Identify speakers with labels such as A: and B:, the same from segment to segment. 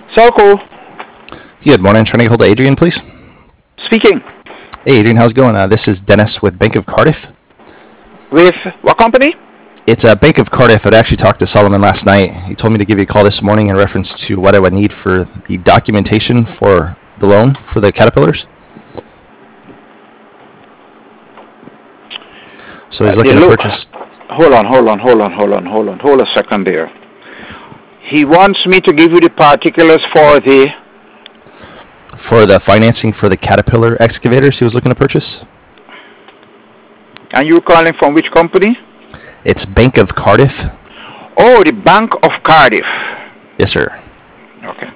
A: Salco,
B: Good morning. Trying to get hold of Adrian, please.
A: speaking.
B: Hey, Adrian, how's it going? This is Dennis with Bank of Cardiff.
A: With what company?
B: It's Bank of Cardiff. I'd actually talked to Solomon last night. He told me to give you a call this morning in reference to what I would need for the documentation for the loan for the Caterpillars. So he's looking to purchase.
A: Hold on a second there. He wants me to give you the particulars
B: for the financing for the Caterpillar excavators he was looking to purchase.
A: And you're calling from which company?
B: It's Bank of Cardiff.
A: Oh, the Bank of Cardiff.
B: Yes, sir.
A: Okay.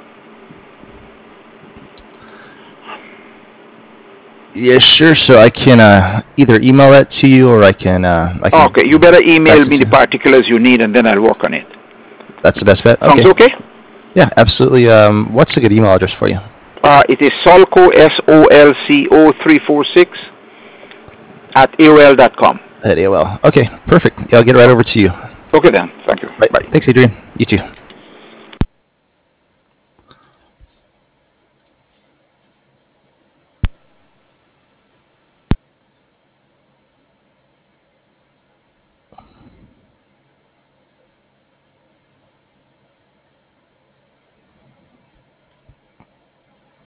B: Yeah, sure. So I can either email that to you, or I can.
A: Okay, you better email me the particulars you need, and then I'll work on it.
B: That's the best bet. Okay.
A: Sounds okay?
B: Yeah, absolutely. What's a good email address for you?
A: It is Solco, SOLCO 346 at AOL.com.
B: At AOL. Okay, perfect. Yeah, I'll get it right over to you.
A: Okay then. Thank you.
B: Bye. Thanks, Adrian. You too.